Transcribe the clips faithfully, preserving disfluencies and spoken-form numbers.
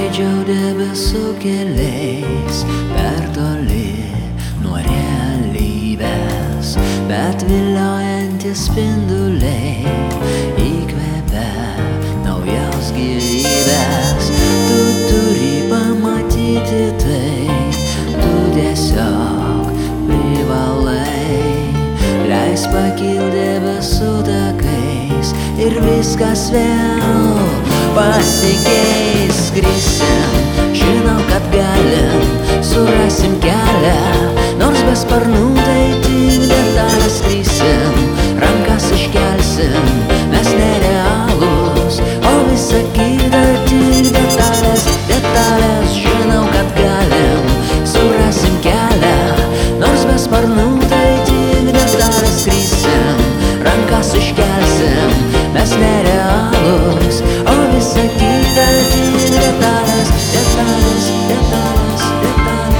skraidžiau debesų keliais per toli nuo realybės, bet viliojantis spinduliai įkvepia naujos gyvybės. Tu turi pamatyti tai, tu tiesiog privalai. Leis pakilti debesų takais ir viskas vėl pasikeis. Skrisim, žinau, kad galim, surasim kelią, nors be sparnų tai tik detalės. Skrisim, rankas iškelsim, mes nerealūs, o visa kita tik detalės, detalės. Žinau, kad galim, surasim kelią, nors be sparnų tai tik detalės. Skrisim, rankas iškelsim, mes nerealūs, o visa kita tik detalės, detalės, detalės, detalės.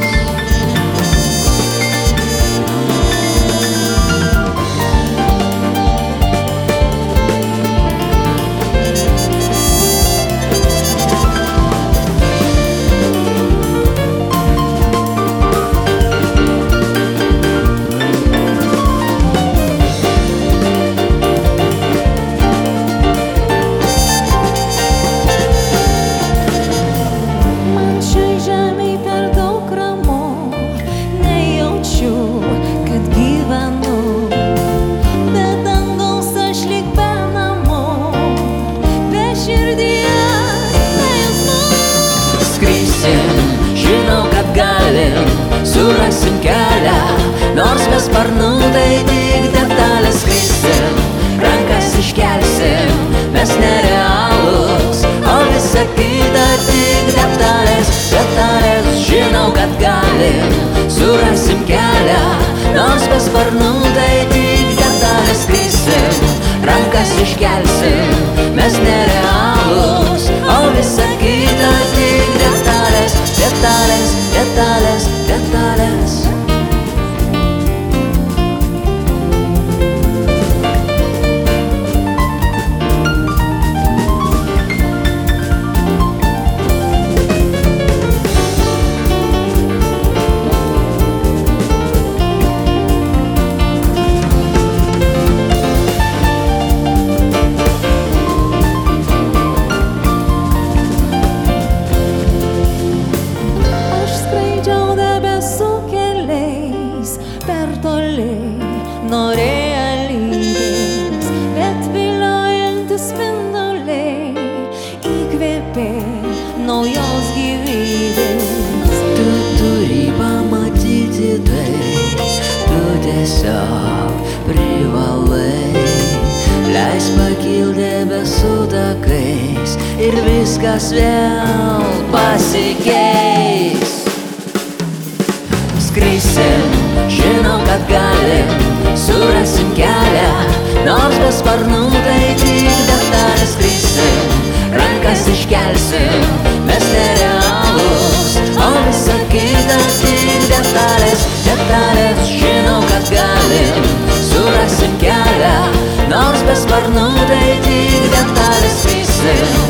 Žinau, kad galim, surasim kelią, nors be sparnų tai tik detalės. Skrisim, rankas iškelsim, mes nerealūs, o visa kita tik detalės, detalės. Žinau, kad galim, surasim kelią, nors be sparnų tai tik detalės. Skrisim, rankas iškelsim, mes nerealūs, o visa kita tik detalės, detalės, detalės, detalės. Nuo realybės, bet viliojantis spinduliai įkvėpė naujos gyvybės. Tu turi pamatyti tai, tu tiesiog privalai. Leis pakilti debesų takais ir viskas vėl pasikeis. Skrisim, žinau, kad galim, surasim kelią, nors be sparnų tai tik detalės. Skrisim, rankas iškelsim, mes nerealūs, o visa kita tik detalės, detalės. Žinau, kad galim, surasim kelią, nors be sparnų tai tik detalės. Skrisim,